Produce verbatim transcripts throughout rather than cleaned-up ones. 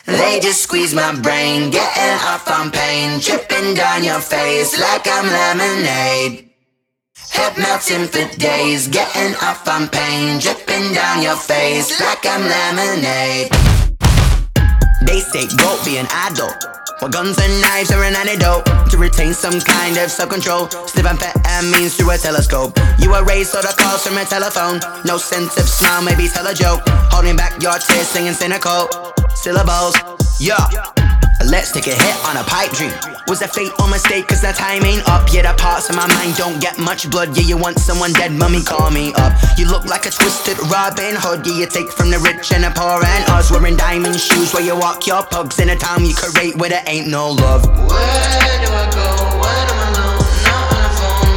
They just squeeze my brain, getting off on pain, dripping down your face like I'm lemonade. Head melting for days, getting off on pain, dripping down your face like I'm lemonade. They say go be an adult, well guns and knives are an antidote to retain some kind of self-control. Slip amphetamines through a telescope. You erase all the calls from a telephone. No sense of smile, maybe tell a joke. Holding back your tears, singing cynical syllables. Yeah, let's take a hit on a pipe dream. Was it fate or mistake? Cause the time ain't up. Yeah, the parts of my mind don't get much blood. Yeah, you want someone dead, mummy, call me up. You look like a twisted Robin Hood. Yeah, you take from the rich and the poor and us. Wearing diamond shoes where you walk your pugs in a town you create where there ain't no love. Where do I go? Where am I alone? Not on the phone.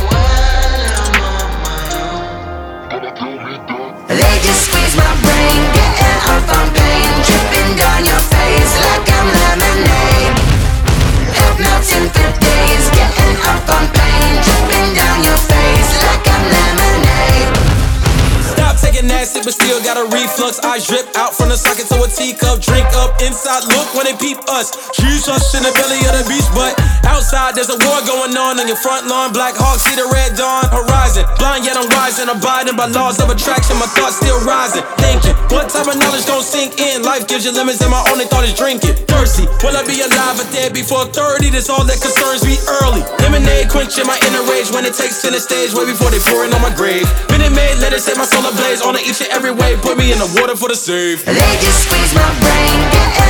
When I'm on my own. They just squeeze my brain, getting off on pain, dripping down your face like I'm lemonade. Head melting for days, getting off on pain, dripping down your face like I'm lemonade. Stop taking acid, but still got a reflux. Eyes drip out from the socket to a teacup. Drink up inside, look when they peep us. Choose us in the belly of the beach, but outside there's a war going on on your front lawn. Black Hawk see the red dawn horizon. Blind yet I'm wise and abiding by laws of attraction. My thoughts still rising, thinking what type of knowledge don't sink in. Life gives you limits and my only thought is drinking. Thirsty, will I be alive or dead before thirty? That's all that concerns me early. Lemonade quenching my inner rage when it takes center stage, way before they pour it on my grave. Minute Maid, let it set my soul ablaze. On each and every way, put me in the water for the save. They just squeeze my brain, get